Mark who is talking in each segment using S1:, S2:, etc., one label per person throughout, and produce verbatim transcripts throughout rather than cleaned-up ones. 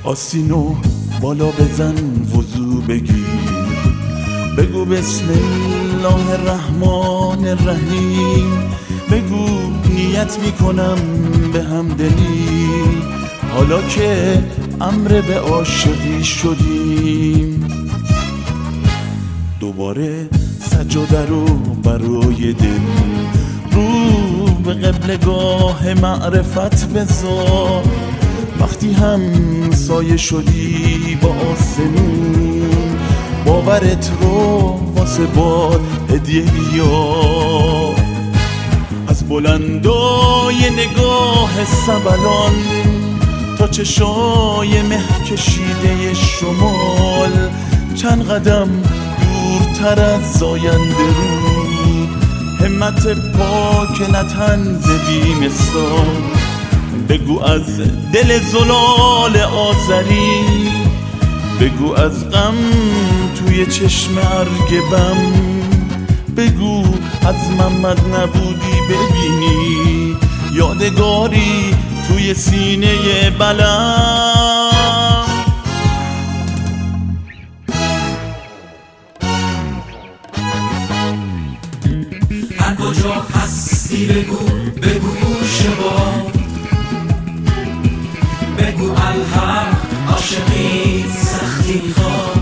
S1: آسینو بالا بزن وضو بگیر، بگو بسم الله الرحمن الرحیم، بگو نیت میکنم به همدلی حالا که امر به عاشقی شدیم. دوباره سجاده رو برای دل رو به قبلگاه معرفت بذار. وقتی هم سایه شدی با آسمون، باورت رو واسه باد هدیه بیار. از بلندای نگاه سبلان تا چشای مه کشیده شمال، چند قدم دورتر از زاینده رود، همت پاک نطنز بیمثال. بگو از دل زلال آذری، بگو از غم توی چشم ارگبم، بگو از محمد نبودی ببینی یادگاری توی سینه بلم.
S2: هر کجا هستی بگو بگو شبا، بگو الحق عاشقی سختی خواه،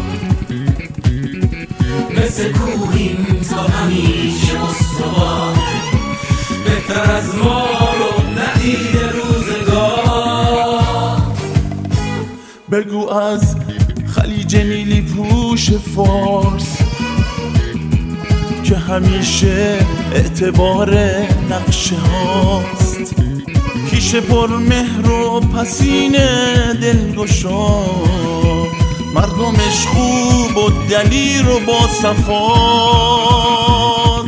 S2: مثل کوهیم تا همیشه مستوار، بهتر از ما رو ندید روزگار.
S1: بگو از خلیج نیلی پوش فارس که همیشه اعتبار نقشه هاست، کیش پر مهر و پسین دلگشا، مردمش خوب و دلیر و با صفاست.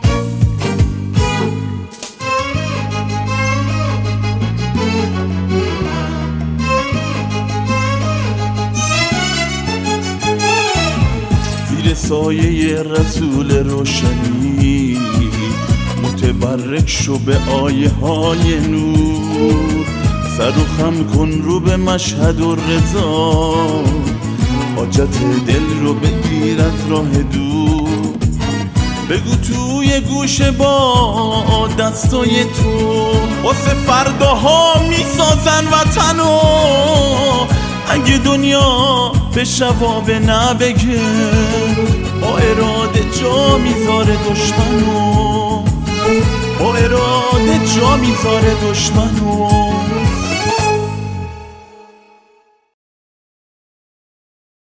S1: زیر سایه رسول روشنی متبرک شو به آیه های نور، سر و خم کن رو به مشهد و رضا، حاجت دل رو بگیر از راه دور. بگو توی گوش با دستای تو واسه فرداها میسازن وطنو، اگه دنیا به شواب نبگه با اراده جا میذاره دشمنو، با اراده جا میذاره دشمنو.